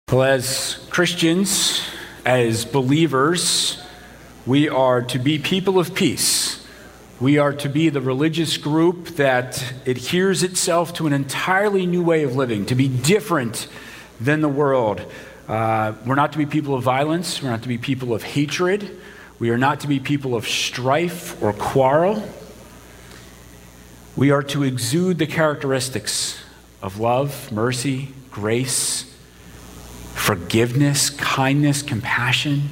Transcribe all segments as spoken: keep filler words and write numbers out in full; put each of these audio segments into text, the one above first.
Well, as Christians, as believers, we are to be people of peace. We are to be the religious group that adheres itself to an entirely new way of living, to be different than the world. Uh, we're not to be people of violence. We're not to be people of hatred. We are not to be people of strife or quarrel. We are to exude the characteristics of love, mercy, grace, forgiveness, kindness, compassion.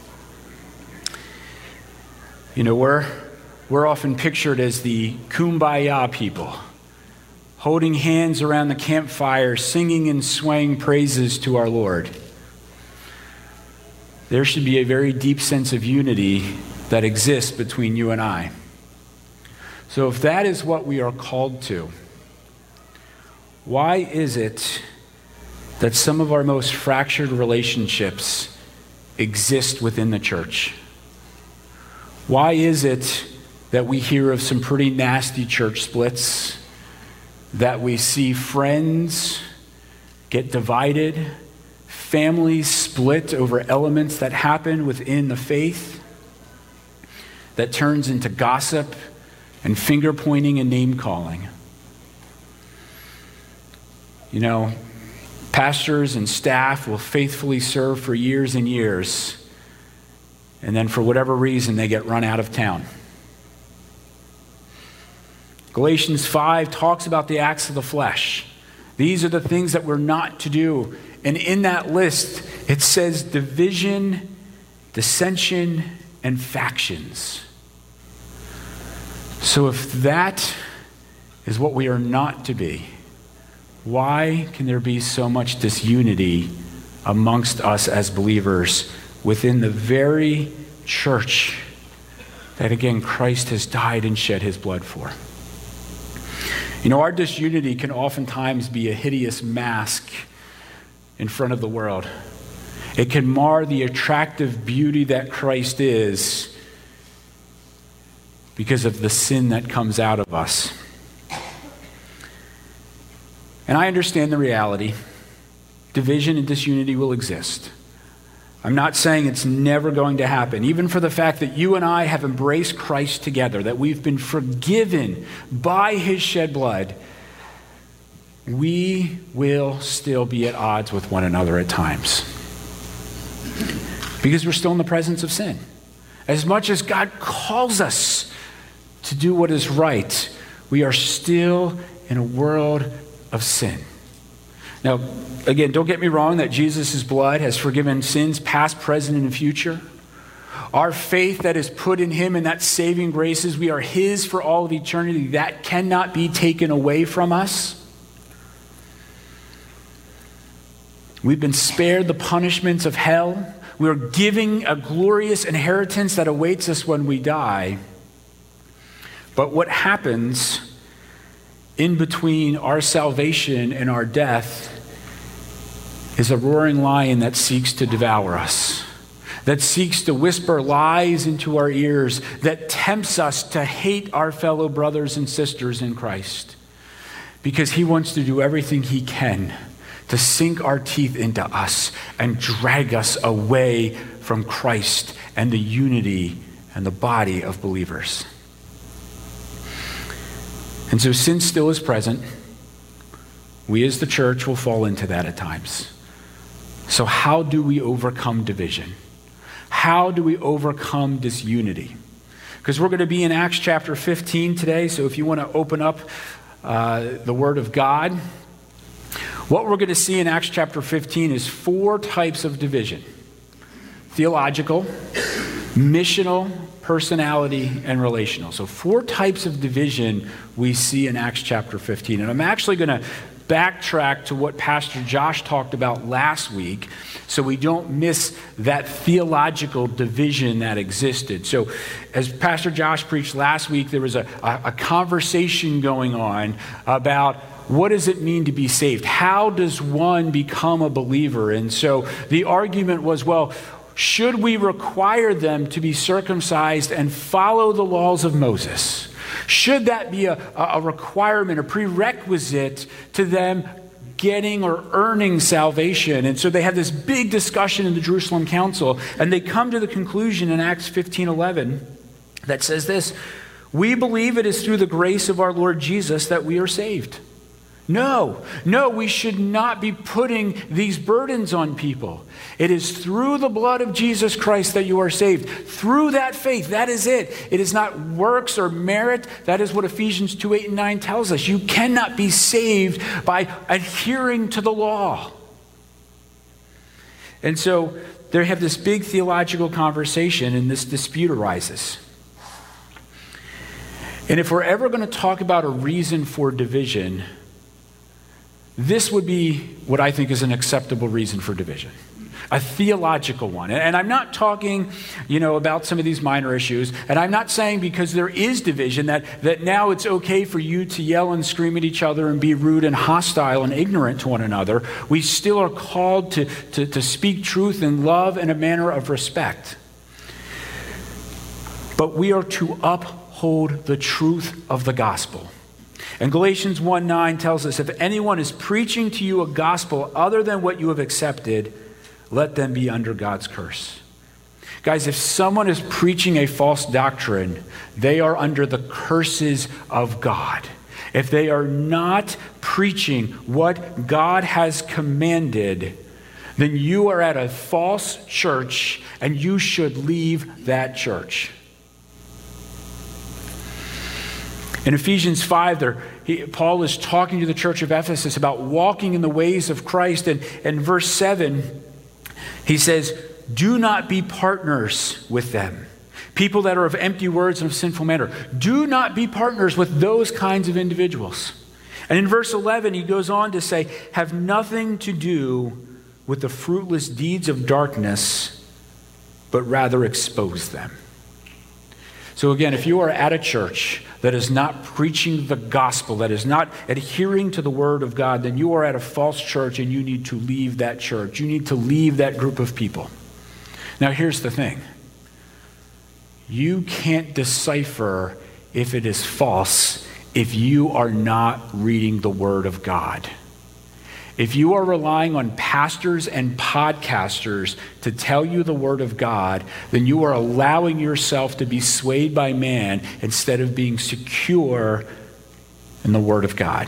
You know, we're, we're often pictured as the kumbaya people, holding hands around the campfire, singing and swaying praises to our Lord. There should be a very deep sense of unity that exists between you and I. So if that is what we are called to, why is it that some of our most fractured relationships exist within the church? Why is it that we hear of some pretty nasty church splits, that we see friends get divided, families split over elements that happen within the faith, that turns into gossip and finger pointing and name calling? You know, pastors and staff will faithfully serve for years and years, and then for whatever reason, they get run out of town. Galatians five talks about the acts of the flesh. These are the things that we're not to do. And in that list, it says division, dissension, and factions. So if that is what we are not to be, why can there be so much disunity amongst us as believers within the very church that, again, Christ has died and shed his blood for? You know, our disunity can oftentimes be a hideous mask in front of the world. It can mar the attractive beauty that Christ is because of the sin that comes out of us. And I understand the reality. Division and disunity will exist. I'm not saying it's never going to happen, even for the fact that you and I have embraced Christ together, that we've been forgiven by his shed blood. We will still be at odds with one another at times because we're still in the presence of sin. As much as God calls us to do what is right, we are still in a world of sin. Now, again, don't get me wrong that Jesus' blood has forgiven sins past, present, and future. Our faith that is put in him and that saving grace is we are his for all of eternity. That cannot be taken away from us. We've been spared the punishments of hell. We are giving a glorious inheritance that awaits us when we die. But what happens in between our salvation and our death is a roaring lion that seeks to devour us, that seeks to whisper lies into our ears, that tempts us to hate our fellow brothers and sisters in Christ, because he wants to do everything he can to sink our teeth into us and drag us away from Christ and the unity and the body of believers. And so sin still is present. We as the church will fall into that at times. So how do we overcome division? How do we overcome disunity? Because we're going to be in Acts chapter fifteen today, so if you want to open up uh, the Word of God, what we're going to see in Acts chapter fifteen is four types of division: theological, missional, personality, and relational. So four types of division we see in Acts chapter fifteen. And I'm actually going to backtrack to what Pastor Josh talked about last week so we don't miss that theological division that existed. So as Pastor Josh preached last week, there was a, a, a conversation going on about what does it mean to be saved? How does one become a believer? And so the argument was, well, should we require them to be circumcised and follow the laws of Moses? Should that be a, a requirement, a prerequisite to them getting or earning salvation. And so they have this big discussion in the Jerusalem Council, and they come to the conclusion in Acts fifteen eleven that says this: we believe it is through the grace of our Lord Jesus that we are saved. No, no, we should not be putting these burdens on people. It is through the blood of Jesus Christ that you are saved. Through that faith, that is it. It is not works or merit. That is what Ephesians two, eight, and nine tells us. You cannot be saved by adhering to the law. And so they have this big theological conversation, and this dispute arises. And if we're ever going to talk about a reason for division, this would be what I think is an acceptable reason for division, a theological one. And I'm not talking, you know, about some of these minor issues. And I'm not saying because there is division that, that now it's okay for you to yell and scream at each other and be rude and hostile and ignorant to one another. We still are called to, to, to speak truth in love and a manner of respect. But we are to uphold the truth of the gospel. And Galatians one nine tells us, if anyone is preaching to you a gospel other than what you have accepted, let them be under God's curse. Guys, if someone is preaching a false doctrine, they are under the curses of God. If they are not preaching what God has commanded, then you are at a false church and you should leave that church. In Ephesians five, there, he, Paul is talking to the church of Ephesus about walking in the ways of Christ. And in verse seven, he says, do not be partners with them. People that are of empty words and of sinful manner. Do not be partners with those kinds of individuals. And in verse eleven, he goes on to say, have nothing to do with the fruitless deeds of darkness, but rather expose them. So again, if you are at a church that is not preaching the gospel, that is not adhering to the word of God, then you are at a false church and you need to leave that church. You need to leave that group of people. Now here's the thing. You can't decipher if it is false if you are not reading the word of God. If you are relying on pastors and podcasters to tell you the word of God, then you are allowing yourself to be swayed by man instead of being secure in the word of God.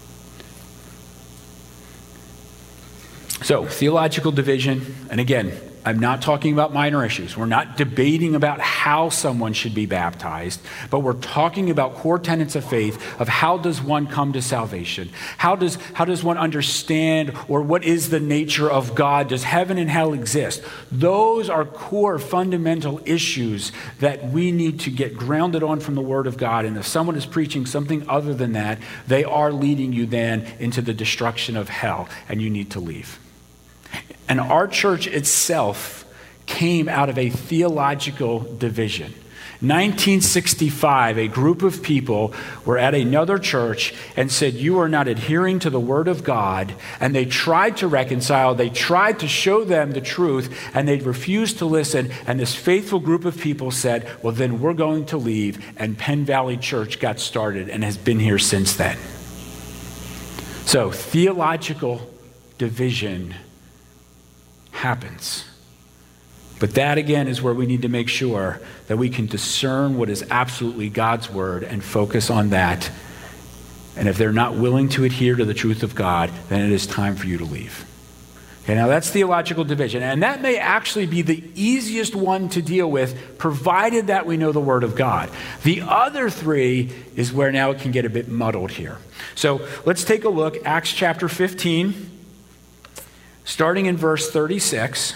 So, theological division, and again, I'm not talking about minor issues. We're not debating about how someone should be baptized, but we're talking about core tenets of faith of how does one come to salvation? How does, how does one understand, or what is the nature of God? Does heaven and hell exist? Those are core fundamental issues that we need to get grounded on from the Word of God. And if someone is preaching something other than that, they are leading you then into the destruction of hell, and you need to leave. And our church itself came out of a theological division. nineteen sixty-five, a group of people were at another church and said, you are not adhering to the word of God. And they tried to reconcile. They tried to show them the truth, and they refused to listen. And this faithful group of people said, well, then we're going to leave. And Penn Valley Church got started and has been here since then. So theological division happens. But that again is where we need to make sure that we can discern what is absolutely God's word and focus on that. And if they're not willing to adhere to the truth of God, then it is time for you to leave. Okay, now that's theological division. And that may actually be the easiest one to deal with, provided that we know the word of God. The other three is where now it can get a bit muddled here. So let's take a look. Acts chapter fifteen. Starting in verse thirty-six,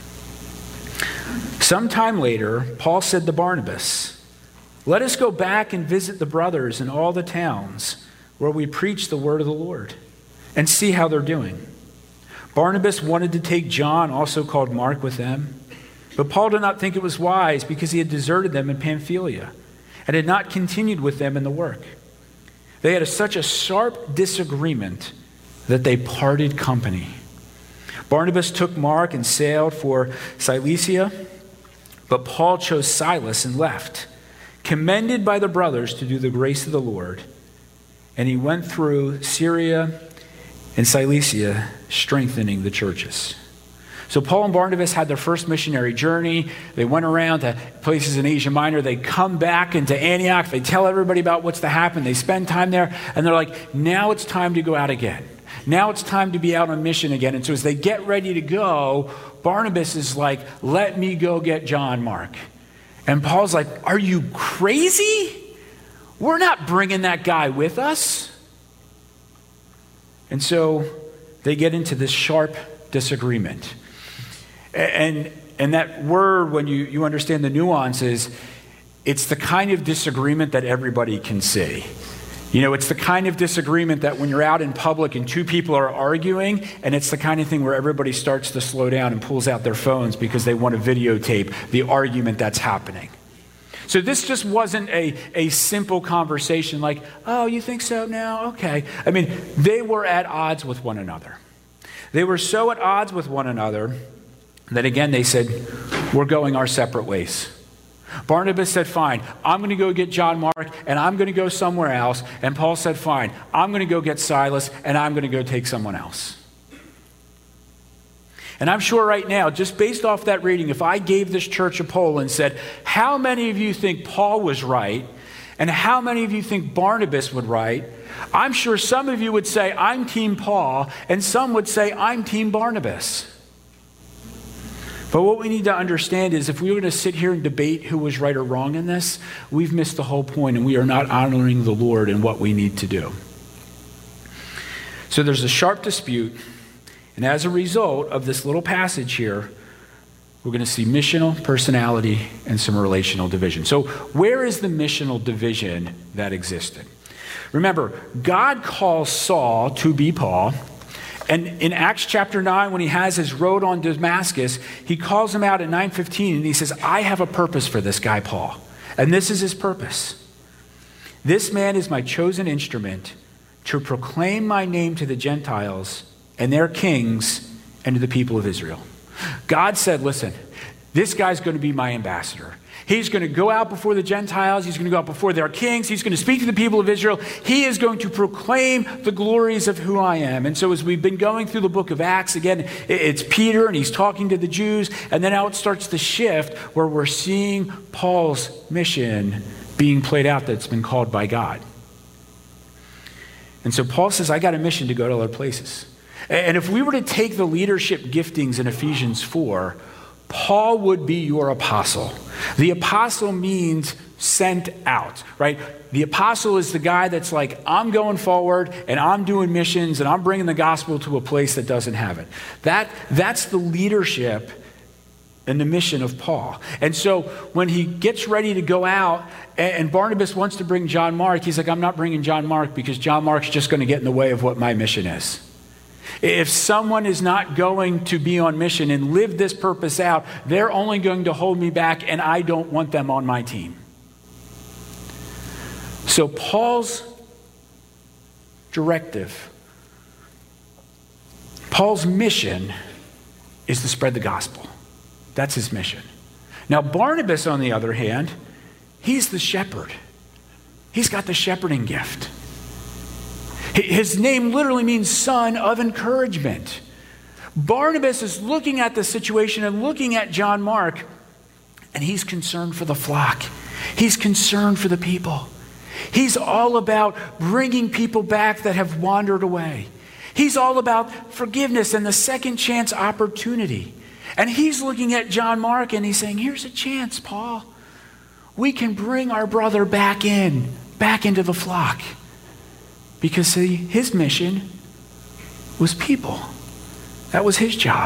sometime later, Paul said to Barnabas, let us go back and visit the brothers in all the towns where we preach the word of the Lord and see how they're doing. Barnabas wanted to take John, also called Mark, with them, but Paul did not think it was wise because he had deserted them in Pamphylia and had not continued with them in the work. They had a, such a sharp disagreement that they parted company. Barnabas took Mark and sailed for Cilicia, but Paul chose Silas and left, commended by the brothers to do the grace of the Lord. And he went through Syria in Cilicia, strengthening the churches. So Paul and Barnabas had their first missionary journey. They went around to places in Asia Minor. They come back into Antioch. They tell everybody about what's to happen. They spend time there, and they're like, now it's time to go out again. Now it's time to be out on mission again. And so as they get ready to go, Barnabas is like, let me go get John Mark. And Paul's like, are you crazy? We're not bringing that guy with us. And so they get into this sharp disagreement. And and that word, when you, you understand the nuances, it's the kind of disagreement that everybody can see. You know, it's the kind of disagreement that when you're out in public and two people are arguing, and it's the kind of thing where everybody starts to slow down and pulls out their phones because they want to videotape the argument that's happening. So this just wasn't a, a simple conversation like, oh, you think so now? Okay. I mean, they were at odds with one another. They were so at odds with one another that, again, they said, we're going our separate ways. Barnabas said, fine, I'm going to go get John Mark, and I'm going to go somewhere else. And Paul said, fine, I'm going to go get Silas, and I'm going to go take someone else. And I'm sure right now, just based off that reading, if I gave this church a poll and said, how many of you think Paul was right, and how many of you think Barnabas would right, I'm sure some of you would say, I'm Team Paul, and some would say, I'm Team Barnabas. But what we need to understand is if we were going to sit here and debate who was right or wrong in this, we've missed the whole point, and we are not honoring the Lord in what we need to do. So there's a sharp dispute, and as a result of this little passage here, we're going to see missional, personality, and some relational division. So where is the missional division that existed? Remember, God calls Saul to be Paul. And in Acts chapter nine, when he has his road on Damascus, he calls him out at nine fifteen, and he says, I have a purpose for this guy, Paul. And this is his purpose. This man is my chosen instrument to proclaim my name to the Gentiles and their kings and to the people of Israel. God said, listen, this guy's going to be my ambassador. He's going to go out before the Gentiles. He's going to go out before their kings. He's going to speak to the people of Israel. He is going to proclaim the glories of who I am. And so as we've been going through the book of Acts, again, it's Peter and he's talking to the Jews. And then now it starts to shift where we're seeing Paul's mission being played out that's been called by God. And so Paul says, I got a mission to go to other places. And if we were to take the leadership giftings in Ephesians four, Paul would be your apostle. The apostle means sent out, right? The apostle is the guy that's like, I'm going forward and I'm doing missions and I'm bringing the gospel to a place that doesn't have it. That, that's the leadership and the mission of Paul. And so when he gets ready to go out and Barnabas wants to bring John Mark, he's like, I'm not bringing John Mark because John Mark's just going to get in the way of what my mission is. If someone is not going to be on mission and live this purpose out, they're only going to hold me back, and I don't want them on my team. So Paul's directive, Paul's mission is to spread the gospel. That's his mission. Now Barnabas, on the other hand, he's the shepherd. He's got the shepherding gift. His name literally means son of encouragement. Barnabas is looking at the situation and looking at John Mark, and he's concerned for the flock. He's concerned for the people. He's all about bringing people back that have wandered away. He's all about forgiveness and the second chance opportunity. And he's looking at John Mark and he's saying, here's a chance, Paul. We can bring our brother back in, back into the flock. Because, see, his mission was people. That was his job.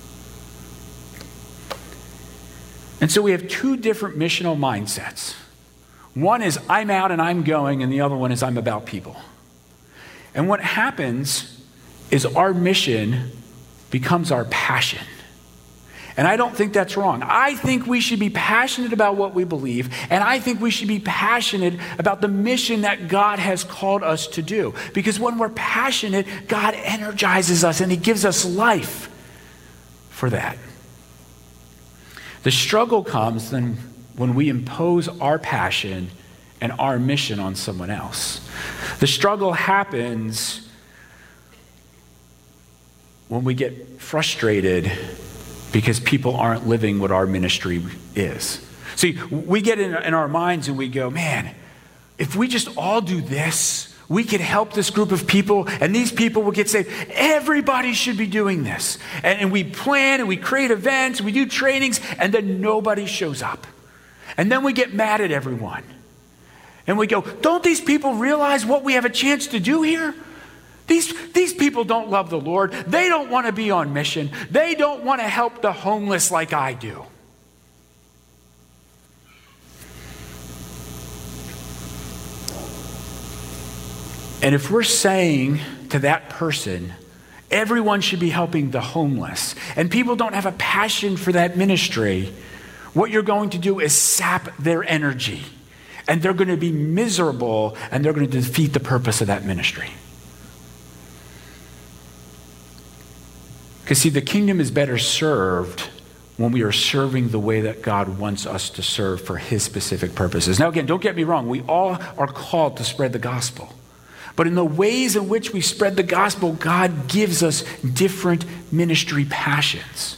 And so we have two different missional mindsets. One is I'm out and I'm going, and the other one is I'm about people. And what happens is our mission becomes our passion. And I don't think that's wrong. I think we should be passionate about what we believe, and I think we should be passionate about the mission that God has called us to do. Because when we're passionate, God energizes us and he gives us life for that. The struggle comes then when we impose our passion and our mission on someone else. The struggle happens when we get frustrated because people aren't living what our ministry is. See, we get in, in our minds and we go, man, if we just all do this, we could help this group of people and these people will get saved. Everybody should be doing this. And, and we plan and we create events, we do trainings, and then nobody shows up. And then we get mad at everyone. And we go, don't these people realize what we have a chance to do here? These, these people don't love the Lord. They don't want to be on mission. They don't want to help the homeless like I do. And if we're saying to that person, everyone should be helping the homeless, and people don't have a passion for that ministry, what you're going to do is sap their energy. And they're going to be miserable, and they're going to defeat the purpose of that ministry. Because see, the kingdom is better served when we are serving the way that God wants us to serve for his specific purposes. Now again, don't get me wrong. We all are called to spread the gospel. But in the ways in which we spread the gospel, God gives us different ministry passions.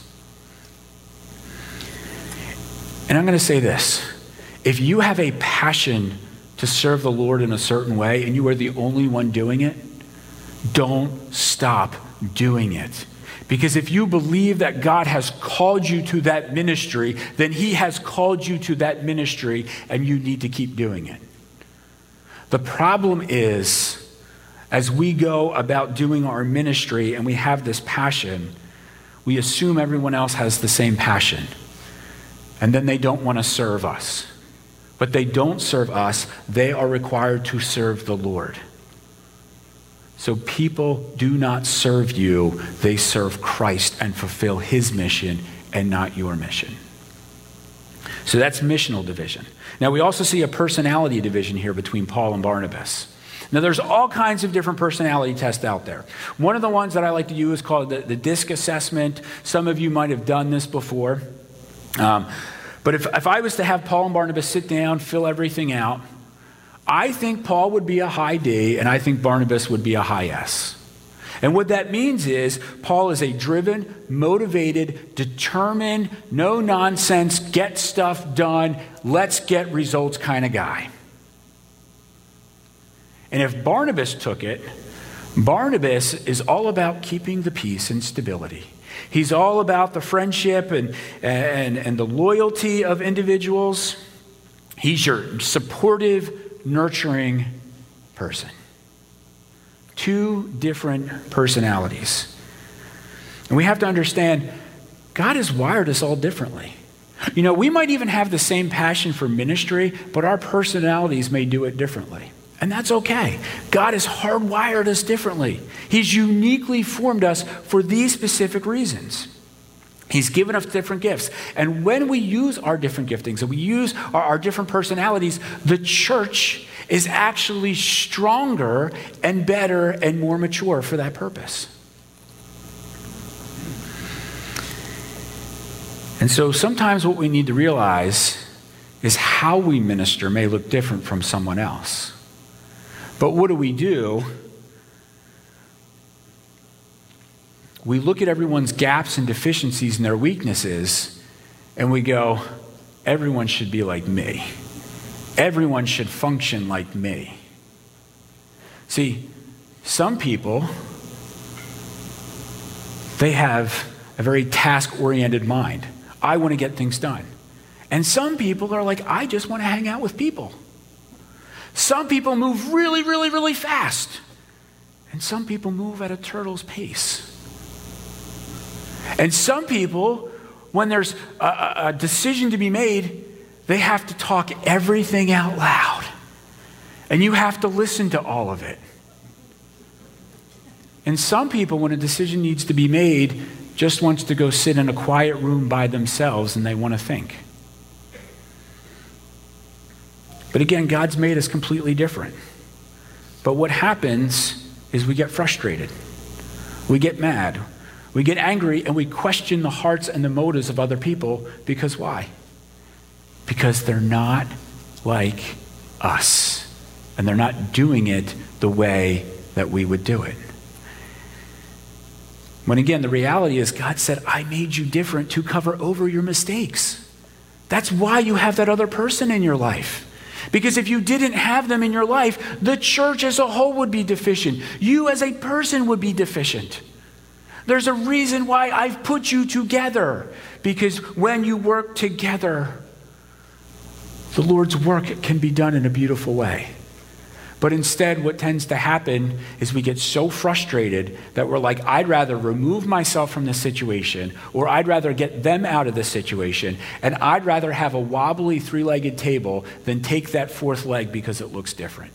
And I'm going to say this. If you have a passion to serve the Lord in a certain way and you are the only one doing it, don't stop doing it. Because if you believe that God has called you to that ministry, then he has called you to that ministry and you need to keep doing it. The problem is, as we go about doing our ministry and we have this passion, we assume everyone else has the same passion. And then they don't want to serve us. But they don't serve us. They are required to serve the Lord. So people do not serve you. They serve Christ and fulfill his mission and not your mission. So that's missional division. Now we also see a personality division here between Paul and Barnabas. Now, there's all kinds of different personality tests out there. One of the ones that I like to use is called the, the DISC assessment. Some of you might have done this before. Um, but if, if I was to have Paul and Barnabas sit down, fill everything out, I think Paul would be a high D, and I think Barnabas would be a high S. And what that means is Paul is a driven, motivated, determined, no-nonsense, get stuff done, let's get results kind of guy. And if Barnabas took it, Barnabas is all about keeping the peace and stability. He's all about the friendship and, and, and the loyalty of individuals. He's your supportive, nurturing person. Two different personalities. And we have to understand, God has wired us all differently. You know, we might even have the same passion for ministry, but our personalities may do it differently. And that's okay. God has hardwired us differently. He's uniquely formed us for these specific reasons. He's given us different gifts. And when we use our different giftings and we use our, our different personalities, the church is actually stronger and better and more mature for that purpose. And so sometimes what we need to realize is how we minister may look different from someone else. But what do we do? We look at everyone's gaps and deficiencies and their weaknesses, and we go, everyone should be like me. Everyone should function like me. See, some people, they have a very task-oriented mind. I want to get things done. And some people are like, I just want to hang out with people. Some people move really, really, really fast. And some people move at a turtle's pace. And some people, when there's a, a decision to be made, they have to talk everything out loud. And you have to listen to all of it. And some people, when a decision needs to be made, just wants to go sit in a quiet room by themselves and they want to think. But again, God's made us completely different. But what happens is we get frustrated. We get mad. We get angry and we question the hearts and the motives of other people. Because why? Because they're not like us. And they're not doing it the way that we would do it. When again, the reality is God said, I made you different to cover over your mistakes. That's why you have that other person in your life. Because if you didn't have them in your life, the church as a whole would be deficient. You as a person would be deficient. There's a reason why I've put you together. Because when you work together, the Lord's work can be done in a beautiful way. But instead, what tends to happen is we get so frustrated that we're like, I'd rather remove myself from this situation, or I'd rather get them out of this situation, and I'd rather have a wobbly three-legged table than take that fourth leg because it looks different.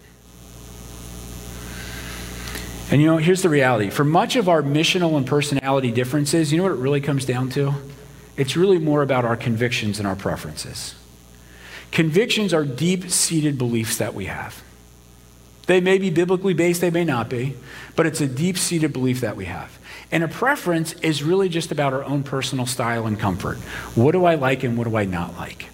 And you know, here's the reality. For much of our missional and personality differences, you know what it really comes down to? It's really more about our convictions and our preferences. Convictions are deep-seated beliefs that we have. They may be biblically based, they may not be, but it's a deep-seated belief that we have. And a preference is really just about our own personal style and comfort. What do I like and what do I not like?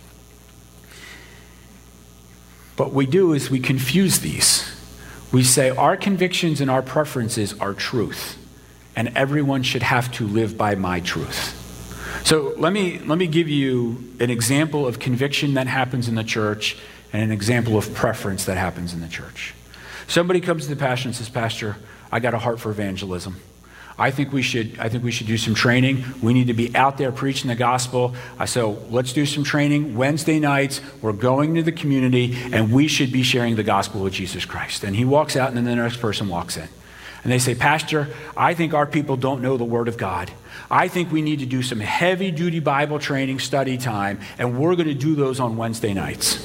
But what we do is we confuse these. We say our convictions and our preferences are truth, and everyone should have to live by my truth. So let me, let me give you an example of conviction that happens in the church and an example of preference that happens in the church. Somebody comes to the pastor and says, Pastor, I got a heart for evangelism. I think we should, I think we should do some training. We need to be out there preaching the gospel. I said, let's do some training. Wednesday nights, we're going to the community, and we should be sharing the gospel of Jesus Christ. And he walks out, and then the next person walks in. And they say, Pastor, I think our people don't know the Word of God. I think we need to do some heavy-duty Bible training study time, and we're going to do those on Wednesday nights.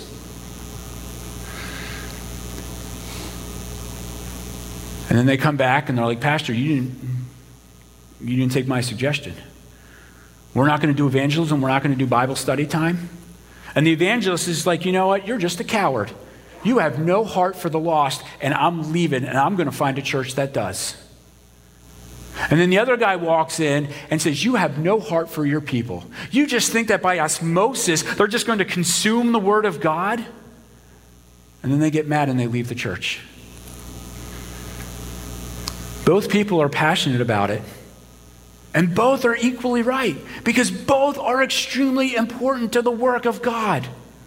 And then they come back and they're like, Pastor, you didn't, you didn't take my suggestion. We're not going to do evangelism. We're not going to do Bible study time. And the evangelist is like, you know what? You're just a coward. You have no heart for the lost, and I'm leaving, and I'm going to find a church that does. And then the other guy walks in and says, you have no heart for your people. You just think that by osmosis, they're just going to consume the Word of God. And then they get mad and they leave the church. Both people are passionate about it, and both are equally right, because both are extremely important to the work of God.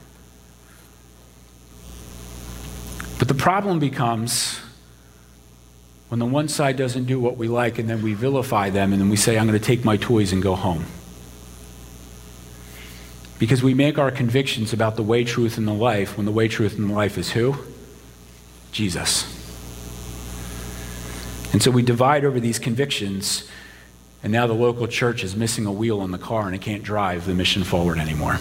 But the problem becomes when the one side doesn't do what we like, and then we vilify them, and then we say, I'm going to take my toys and go home. Because we make our convictions about the way, truth, and the life, when the way, truth, and the life is who? Jesus. And so we divide over these convictions, and now the local church is missing a wheel in the car and it can't drive the mission forward anymore.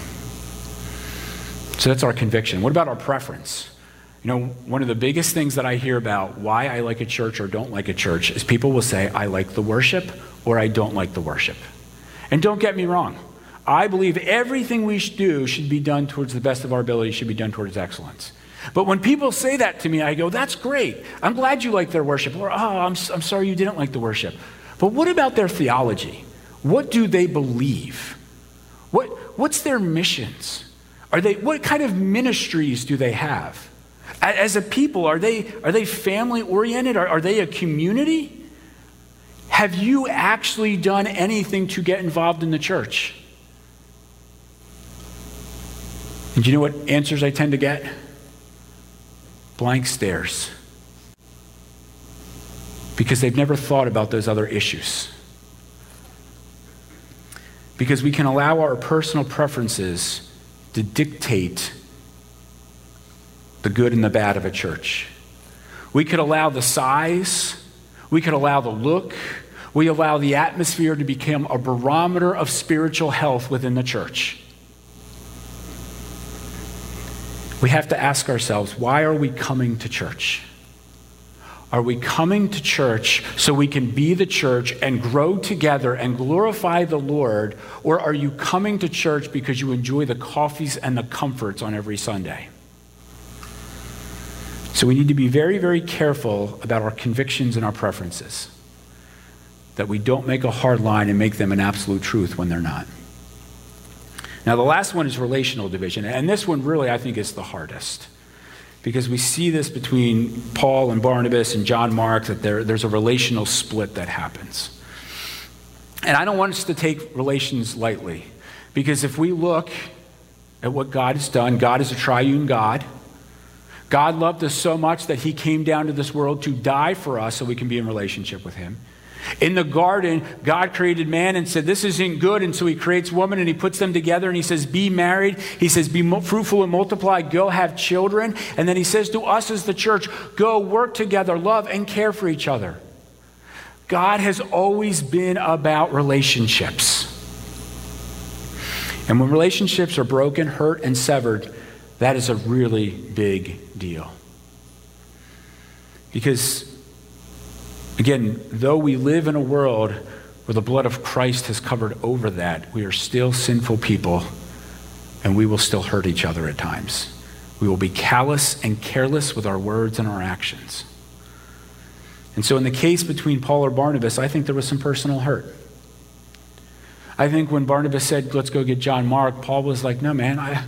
So that's our conviction. What about our preference? You know, one of the biggest things that I hear about why I like a church or don't like a church is people will say, I like the worship or I don't like the worship. And don't get me wrong. I believe everything we do should be done towards the best of our ability, should be done towards excellence. But when people say that to me, I go, that's great. I'm glad you like their worship. Or, oh, I'm, I'm sorry you didn't like the worship. But what about their theology? What do they believe? What, what's their missions? Are they, what kind of ministries do they have? As a people, are they, are they family-oriented? Are, are they a community? Have you actually done anything to get involved in the church? And do you know what answers I tend to get? Blank stares. Because they've never thought about those other issues. Because we can allow our personal preferences to dictate the good and the bad of a church. We could allow the size, we could allow the look, we allow the atmosphere to become a barometer of spiritual health within the church. We have to ask ourselves, why are we coming to church? Are we coming to church so we can be the church and grow together and glorify the Lord? Or are you coming to church because you enjoy the coffees and the comforts on every Sunday? So we need to be very, very careful about our convictions and our preferences, that we don't make a hard line and make them an absolute truth when they're not. Now, the last one is relational division, and this one really, I think, is the hardest, because we see this between Paul and Barnabas and John Mark, that there, there's a relational split that happens. And I don't want us to take relations lightly, because if we look at what God has done, God is a triune God. God loved us so much that he came down to this world to die for us so we can be in relationship with him. In the garden, God created man and said, this isn't good. And so he creates woman and he puts them together and he says, be married. He says, be fruitful and multiply, go have children. And then he says to us as the church, go work together, love and care for each other. God has always been about relationships. And when relationships are broken, hurt, and severed, that is a really big deal. Because, again, though we live in a world where the blood of Christ has covered over that, we are still sinful people, and we will still hurt each other at times. We will be callous and careless with our words and our actions. And so in the case between Paul or Barnabas, I think there was some personal hurt. I think when Barnabas said, let's go get John Mark, Paul was like, no, man, I,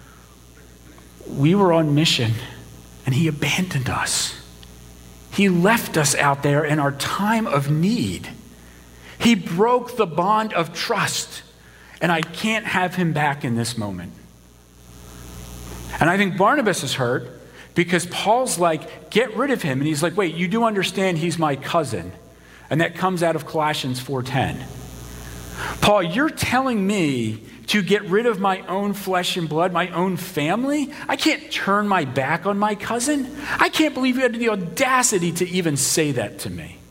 we were on mission, and he abandoned us. He left us out there in our time of need. He broke the bond of trust, and I can't have him back in this moment. And I think Barnabas is hurt because Paul's like, get rid of him. And he's like, wait, you do understand he's my cousin. And that comes out of Colossians four ten. Paul, you're telling me to get rid of my own flesh and blood, my own family? I can't turn my back on my cousin. I can't believe you had the audacity to even say that to me.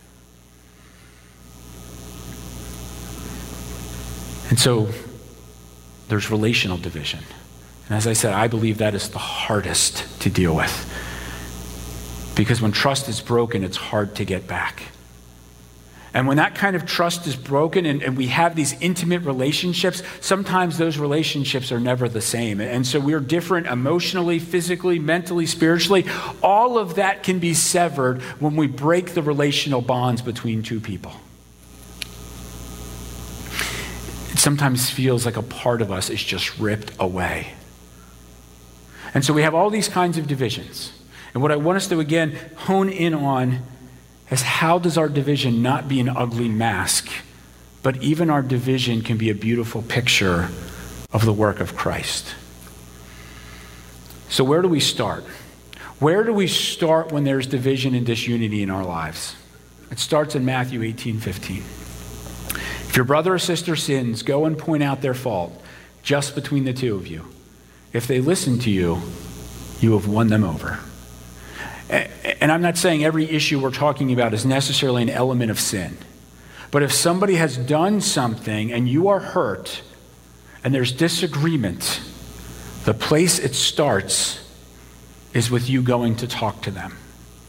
And so there's relational division. And as I said, I believe that is the hardest to deal with. Because when trust is broken, it's hard to get back. And when that kind of trust is broken and, and we have these intimate relationships, sometimes those relationships are never the same. And so we're different emotionally, physically, mentally, spiritually. All of that can be severed when we break the relational bonds between two people. It sometimes feels like a part of us is just ripped away. And so we have all these kinds of divisions. And what I want us to, again, hone in on is how does our division not be an ugly mask, but even our division can be a beautiful picture of the work of Christ. So where do we start? Where do we start when there's division and disunity in our lives? It starts in Matthew eighteen fifteen. If your brother or sister sins, go and point out their fault just between the two of you. If they listen to you, you have won them over. And I'm not saying every issue we're talking about is necessarily an element of sin. But if somebody has done something and you are hurt and there's disagreement, the place it starts is with you going to talk to them.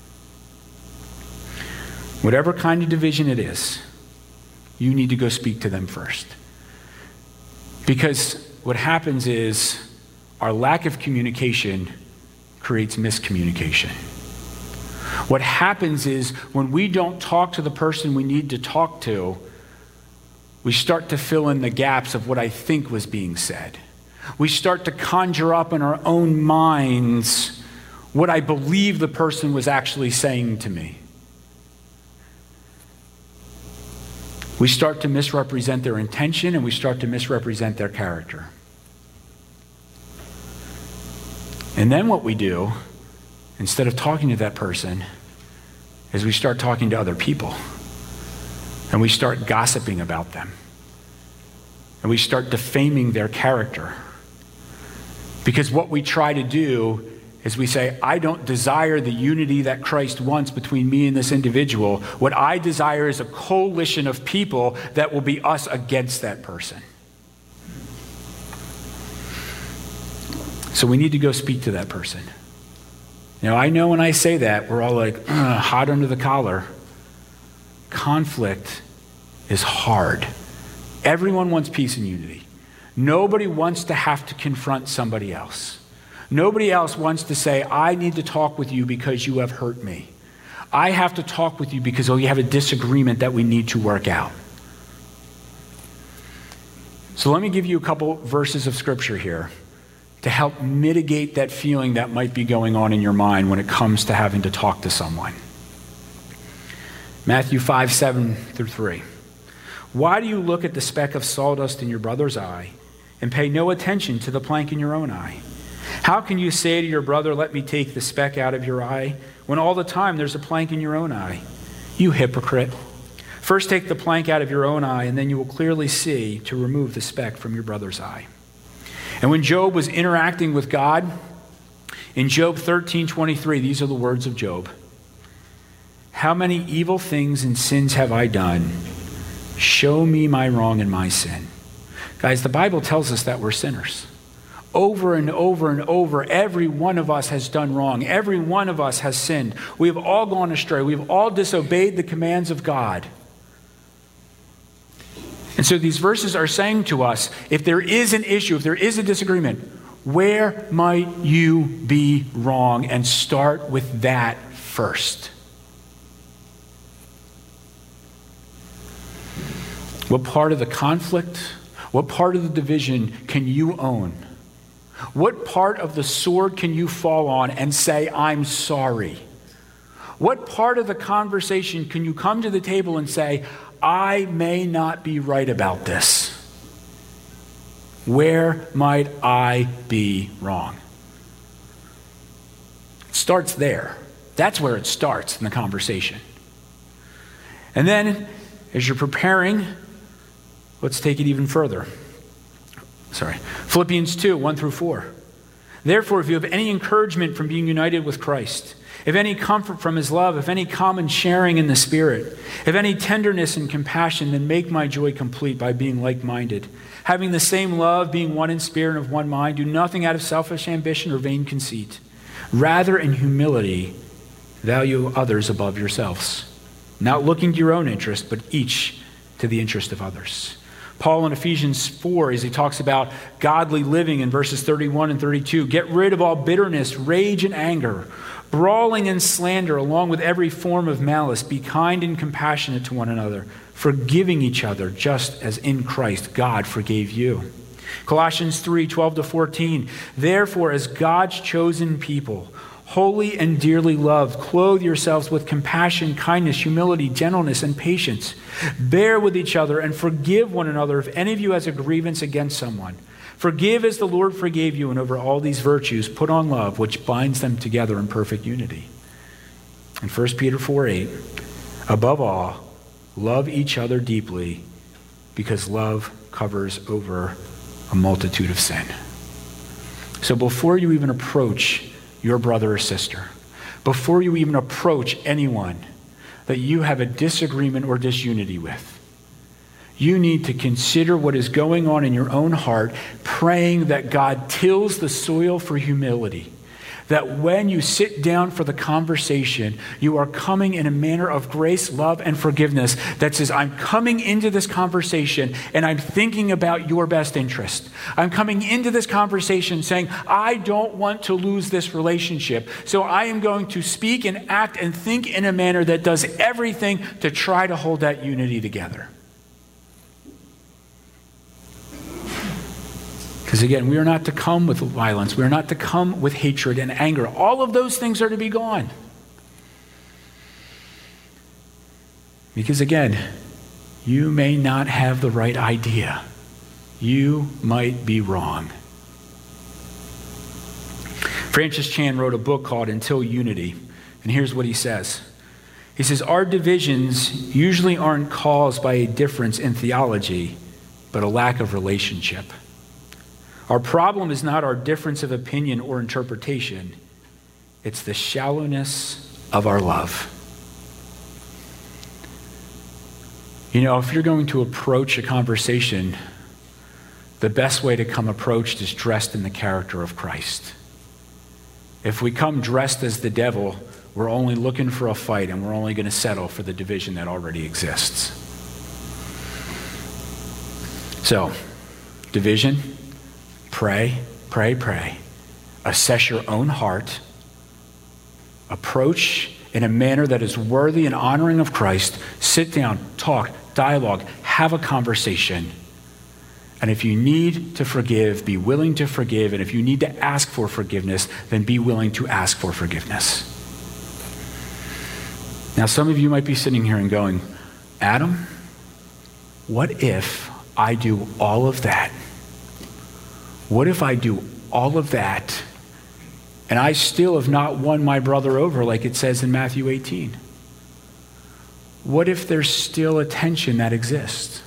Whatever kind of division it is, you need to go speak to them first. Because what happens is our lack of communication creates miscommunication. What happens is when we don't talk to the person we need to talk to, we start to fill in the gaps of what I think was being said. We start to conjure up in our own minds what I believe the person was actually saying to me. We start to misrepresent their intention and we start to misrepresent their character. And then what we do, instead of talking to that person, is we start talking to other people. And we start gossiping about them. And we start defaming their character. Because what we try to do is we say, I don't desire the unity that Christ wants between me and this individual. What I desire is a coalition of people that will be us against that person. So we need to go speak to that person. Now, I know when I say that, we're all like, hot under the collar. Conflict is hard. Everyone wants peace and unity. Nobody wants to have to confront somebody else. Nobody else wants to say, I need to talk with you because you have hurt me. I have to talk with you because oh, you have a disagreement that we need to work out. So let me give you a couple verses of scripture here to help mitigate that feeling that might be going on in your mind when it comes to having to talk to someone. Matthew five, seven through three. Why do you look at the speck of sawdust in your brother's eye and pay no attention to the plank in your own eye? How can you say to your brother, let me take the speck out of your eye, when all the time there's a plank in your own eye? You hypocrite. First take the plank out of your own eye, and then you will clearly see to remove the speck from your brother's eye. And when Job was interacting with God, in Job thirteen twenty-three, these are the words of Job. How many evil things and sins have I done? Show me my wrong and my sin. Guys, the Bible tells us that we're sinners. Over and over and over, every one of us has done wrong. Every one of us has sinned. We have all gone astray. We've all disobeyed the commands of God. And so these verses are saying to us, if there is an issue, if there is a disagreement, where might you be wrong? And start with that first. What part of the conflict, what part of the division can you own? What part of the sword can you fall on and say, I'm sorry? What part of the conversation can you come to the table and say, I may not be right about this? Where might I be wrong? It starts there. That's where it starts in the conversation. And then, as you're preparing, let's take it even further. Sorry. Philippians two, one through four. Therefore, if you have any encouragement from being united with Christ, if any comfort from his love, if any common sharing in the Spirit, if any tenderness and compassion, then make my joy complete by being like-minded, having the same love, being one in spirit and of one mind. Do nothing out of selfish ambition or vain conceit. Rather, in humility, value others above yourselves, not looking to your own interest, but each to the interest of others. Paul in Ephesians four, as he talks about godly living in verses thirty-one and thirty-two, get rid of all bitterness, rage, and anger, brawling and slander, along with every form of malice. Be kind and compassionate to one another, forgiving each other, just as in Christ God forgave you. Colossians three, twelve to fourteen, therefore, as God's chosen people, holy and dearly loved, clothe yourselves with compassion, kindness, humility, gentleness, and patience. Bear with each other and forgive one another if any of you has a grievance against someone. Forgive as the Lord forgave you, and over all these virtues put on love, which binds them together in perfect unity. And First Peter four, eight, above all, love each other deeply, because love covers over a multitude of sin. So before you even approach your brother or sister, before you even approach anyone that you have a disagreement or disunity with, you need to consider what is going on in your own heart, praying that God tills the soil for humility. That when you sit down for the conversation, you are coming in a manner of grace, love, and forgiveness that says, I'm coming into this conversation and I'm thinking about your best interest. I'm coming into this conversation saying, I don't want to lose this relationship. So I am going to speak and act and think in a manner that does everything to try to hold that unity together. Because again, we are not to come with violence. We are not to come with hatred and anger. All of those things are to be gone. Because again, you may not have the right idea. You might be wrong. Francis Chan wrote a book called Until Unity. And here's what he says. He says, our divisions usually aren't caused by a difference in theology, but a lack of relationship. Our problem is not our difference of opinion or interpretation. It's the shallowness of our love. You know, if you're going to approach a conversation, the best way to come approached is dressed in the character of Christ. If we come dressed as the devil, we're only looking for a fight, and we're only going to settle for the division that already exists. So, division. Pray, pray, pray. Assess your own heart. Approach in a manner that is worthy and honoring of Christ. Sit down, talk, dialogue, have a conversation. And if you need to forgive, be willing to forgive. And if you need to ask for forgiveness, then be willing to ask for forgiveness. Now, some of you might be sitting here and going, Adam, what if I do all of that? What if I do all of that and I still have not won my brother over like it says in Matthew eighteen? What if there's still a tension that exists?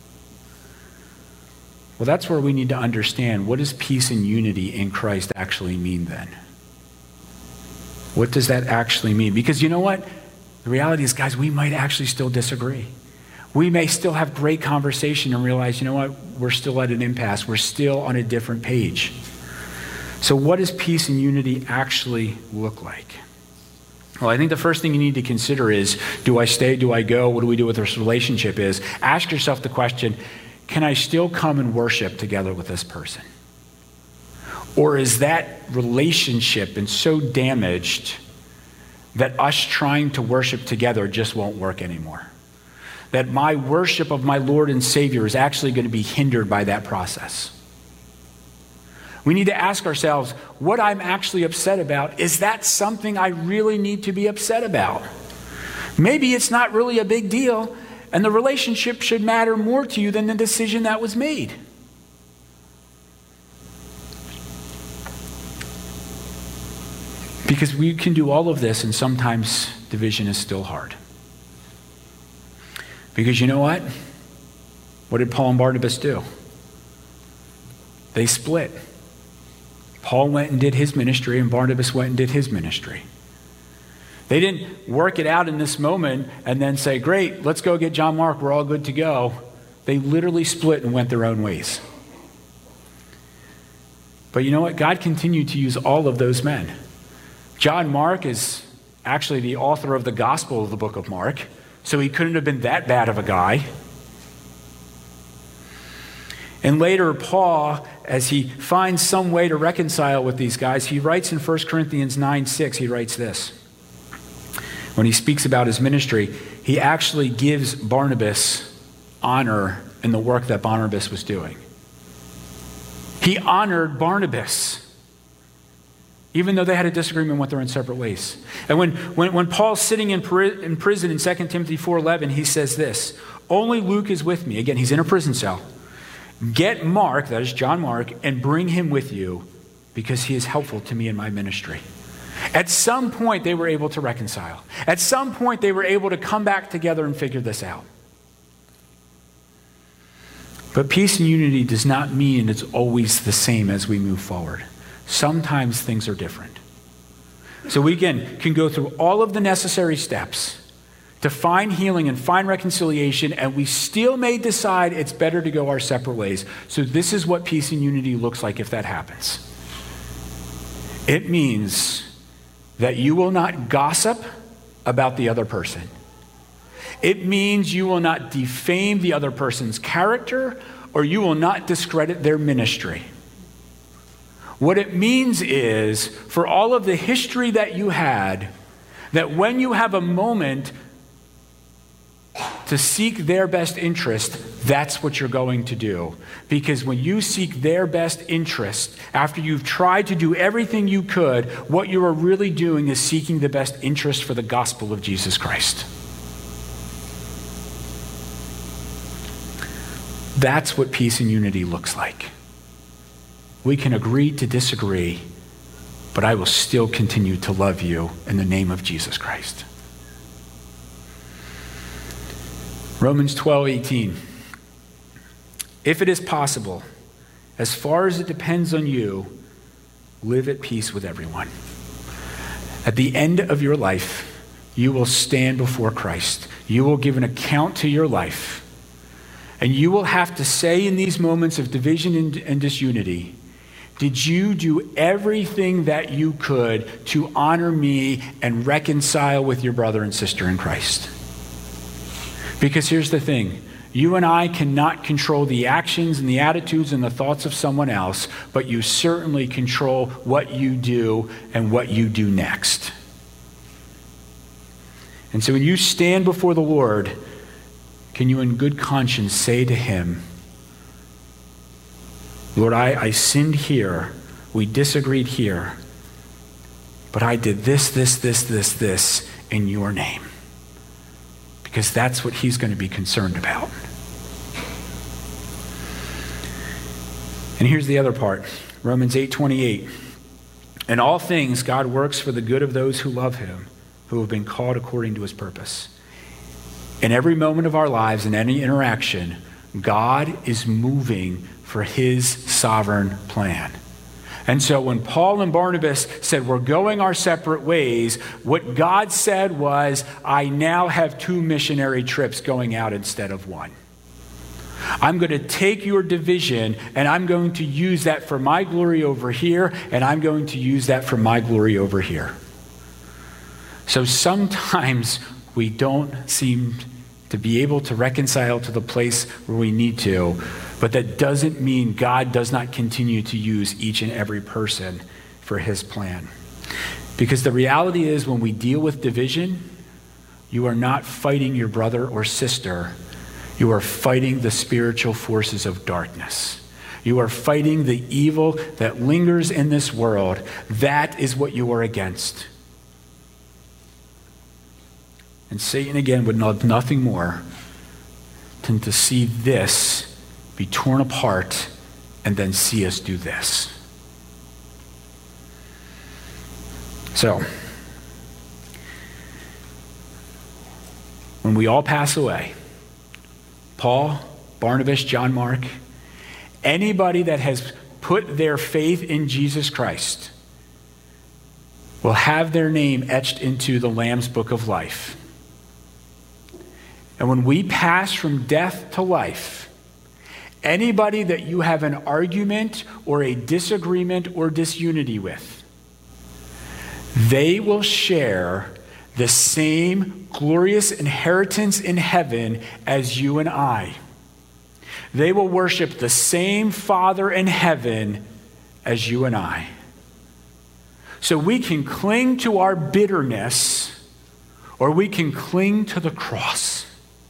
Well, that's where we need to understand, what does peace and unity in Christ actually mean then? What does that actually mean? Because you know what? The reality is, guys, we might actually still disagree. We may still have great conversation and realize, you know what? We're still at an impasse. We're still on a different page. So what does peace and unity actually look like? Well, I think the first thing you need to consider is, do I stay, do I go? What do we do with this relationship is, ask yourself the question, can I still come and worship together with this person? Or is that relationship been so damaged that us trying to worship together just won't work anymore? That my worship of my Lord and Savior is actually going to be hindered by that process. We need to ask ourselves, what I'm actually upset about, is that something I really need to be upset about? Maybe it's not really a big deal, and the relationship should matter more to you than the decision that was made. Because we can do all of this, and sometimes division is still hard. Because you know what? What did Paul and Barnabas do? They split. Paul went and did his ministry, and Barnabas went and did his ministry. They didn't work it out in this moment and then say, great, let's go get John Mark, we're all good to go. They literally split and went their own ways. But you know what? God continued to use all of those men. John Mark is actually the author of the Gospel of the book of Mark, so he couldn't have been that bad of a guy. And later, Paul, as he finds some way to reconcile with these guys, he writes in First Corinthians nine six, he writes this. When he speaks about his ministry, he actually gives Barnabas honor in the work that Barnabas was doing. He honored Barnabas, even though they had a disagreement and went their own separate ways. And when, when, when Paul's sitting in, pri- in prison in Second Timothy four eleven, he says this, only Luke is with me. Again, he's in a prison cell. Get Mark, that is John Mark, and bring him with you because he is helpful to me in my ministry. At some point, they were able to reconcile. At some point, they were able to come back together and figure this out. But peace and unity does not mean it's always the same as we move forward. Sometimes things are different. So we, again, can go through all of the necessary steps to find healing and find reconciliation, and we still may decide it's better to go our separate ways. So this is what peace and unity looks like if that happens. It means that you will not gossip about the other person. It means you will not defame the other person's character, or you will not discredit their ministry. What it means is, for all of the history that you had, that when you have a moment to seek their best interest, that's what you're going to do. Because when you seek their best interest, after you've tried to do everything you could, what you are really doing is seeking the best interest for the gospel of Jesus Christ. That's what peace and unity looks like. We can agree to disagree, but I will still continue to love you in the name of Jesus Christ. Romans twelve eighteen. If it is possible, as far as it depends on you, live at peace with everyone. At the end of your life, you will stand before Christ. You will give an account to your life. And you will have to say in these moments of division and, and disunity, did you do everything that you could to honor me and reconcile with your brother and sister in Christ? Because here's the thing, you and I cannot control the actions and the attitudes and the thoughts of someone else, but you certainly control what you do and what you do next. And so when you stand before the Lord, can you in good conscience say to him, Lord, I, I sinned here, we disagreed here, but I did this, this, this, this, this in your name. Because that's what he's going to be concerned about. And here's the other part, Romans eight twenty-eight. In all things, God works for the good of those who love him, who have been called according to his purpose. In every moment of our lives, in any interaction, God is moving for his sovereign plan. And so when Paul and Barnabas said, we're going our separate ways, what God said was, I now have two missionary trips going out instead of one. I'm going to take your division and I'm going to use that for my glory over here, and I'm going to use that for my glory over here. So sometimes we don't seem to be able to reconcile to the place where we need to, but that doesn't mean God does not continue to use each and every person for his plan. Because the reality is, when we deal with division, you are not fighting your brother or sister. You are fighting the spiritual forces of darkness. You are fighting the evil that lingers in this world. That is what you are against. And Satan, again, would love nothing more than to see this be torn apart and then see us do this. So, when we all pass away, Paul, Barnabas, John Mark, anybody that has put their faith in Jesus Christ will have their name etched into the Lamb's Book of Life. And when we pass from death to life, anybody that you have an argument or a disagreement or disunity with, they will share the same glorious inheritance in heaven as you and I. They will worship the same Father in heaven as you and I. So we can cling to our bitterness, or we can cling to the cross.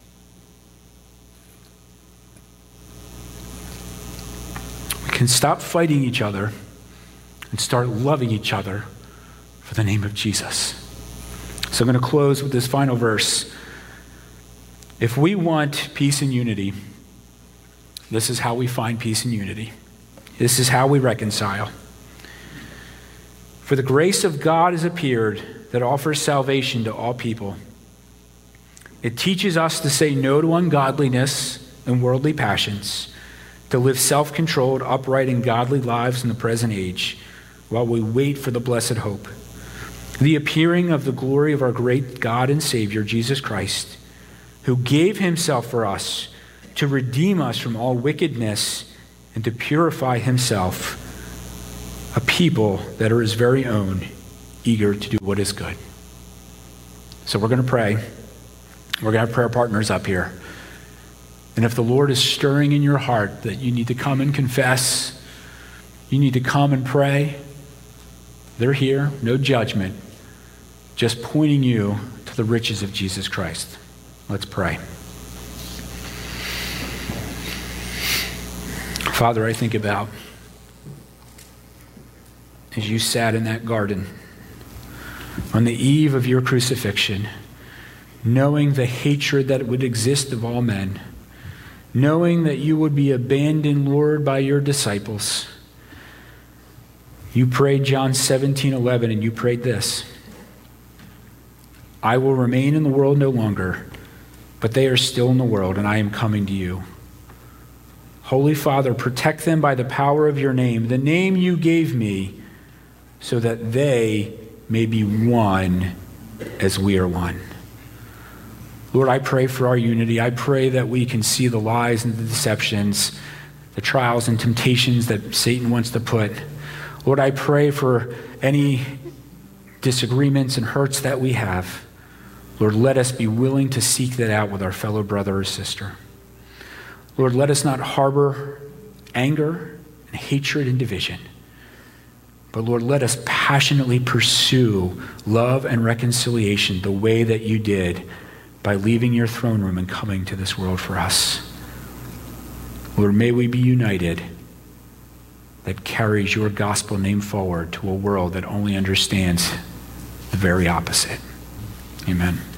We can stop fighting each other and start loving each other for the name of Jesus. So I'm going to close with this final verse. If we want peace and unity, this is how we find peace and unity. This is how we reconcile. For the grace of God has appeared that offers salvation to all people. It teaches us to say no to ungodliness and worldly passions, to live self-controlled, upright, and godly lives in the present age, while we wait for the blessed hope, the appearing of the glory of our great God and Savior, Jesus Christ, who gave himself for us to redeem us from all wickedness and to purify himself a people that are his very own, eager to do what is good. So we're going to pray. We're going to have prayer partners up here. And if the Lord is stirring in your heart that you need to come and confess, you need to come and pray, they're here, no judgment, just pointing you to the riches of Jesus Christ. Let's pray. Father, I think about as you sat in that garden on the eve of your crucifixion, knowing the hatred that would exist of all men, knowing that you would be abandoned, Lord, by your disciples. You prayed John seventeen eleven, and you prayed this: I will remain in the world no longer, but they are still in the world, and I am coming to you. Holy Father, protect them by the power of your name, the name you gave me, so that they may be one as we are one. Lord, I pray for our unity. I pray that we can see the lies and the deceptions, the trials and temptations that Satan wants to put. Lord, I pray for any disagreements and hurts that we have. Lord, let us be willing to seek that out with our fellow brother or sister. Lord, let us not harbor anger and hatred and division. But Lord, let us passionately pursue love and reconciliation the way that you did by leaving your throne room and coming to this world for us. Lord, may we be united that carries your gospel name forward to a world that only understands the very opposite. Amen.